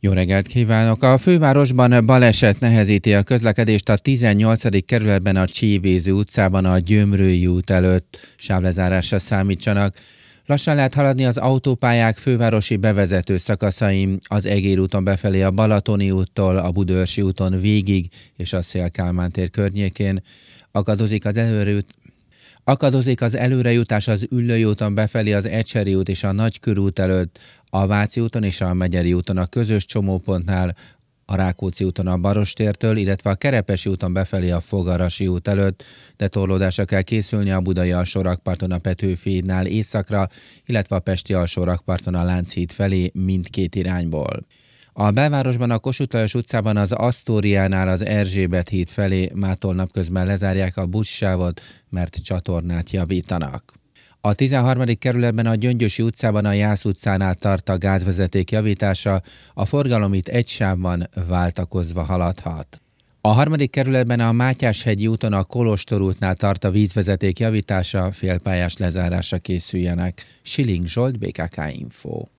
Jó reggelt kívánok! A fővárosban baleset nehezíti a közlekedést a 18. kerületben a Csívéző utcában a Gyömrői út előtt. Sávlezárásra számítsanak. Lassan lehet haladni az autópályák fővárosi bevezető szakaszain, az Egér úton befelé a Balatoni úttól, a Budaörsi úton végig és a Széll-Kálmán tér környékén. Akadozik az előrejutás az Üllői úton befelé az Ecseri út és a Nagykörút előtt, a Váci úton és a Megyeri úton a közös csomópontnál, a Rákóczi úton a Barostértől, illetve a Kerepesi úton befelé a Fogarasi út előtt, de torlódásra kell készülni a Budai alsórakparton a Petőfi hídnál északra, illetve a Pesti alsórakparton a Lánchíd felé mindkét irányból. A belvárosban a Kossuth Lajos utcában az Asztóriánál az Erzsébet híd felé mától napközben lezárják a buszsávot, mert csatornát javítanak. A 13. kerületben a Gyöngyösi utcában a Jász utcánál tart a gázvezeték javítása, a forgalom itt egy sávban váltakozva haladhat. A 3. kerületben a Mátyáshegyi úton a Kolostor útnál tart a vízvezeték javítása, félpályás lezárásra készüljenek. Schilling Zsolt, BKK Info.